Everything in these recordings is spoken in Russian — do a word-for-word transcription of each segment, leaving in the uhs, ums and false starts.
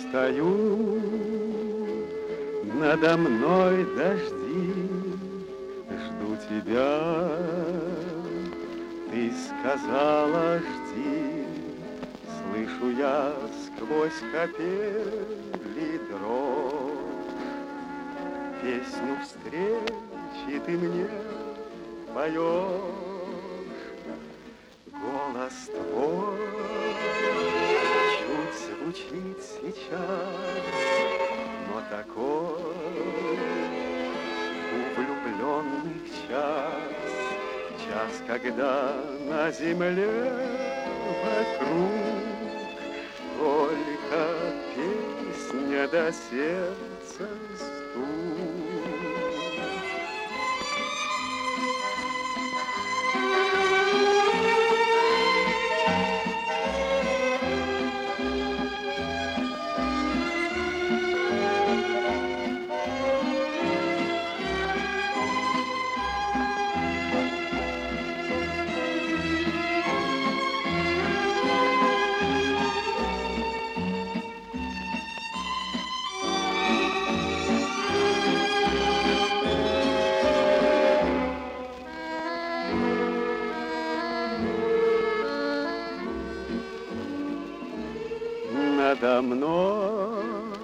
Стою, надо мной дожди, жду тебя. Ты сказала, жди, слышу я сквозь капели дрожь. Песню встречи ты мне поешь. Голос твой чуть звучит сейчас, но такой у влюбленных час, час, когда на земле вокруг только песня до сердца стук. Надо мной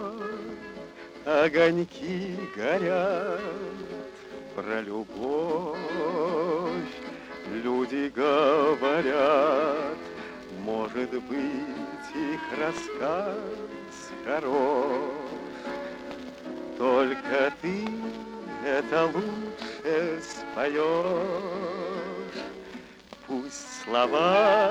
огоньки горят, про любовь люди говорят. Может быть, их рассказ хорош, только ты это лучше споешь. Пусть слова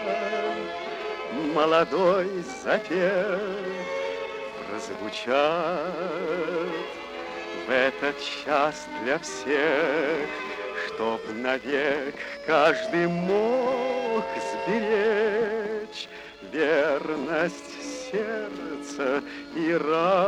молодой запев прозвучат в этот час для всех, чтоб навек каждый мог сберечь верность сердца и разума.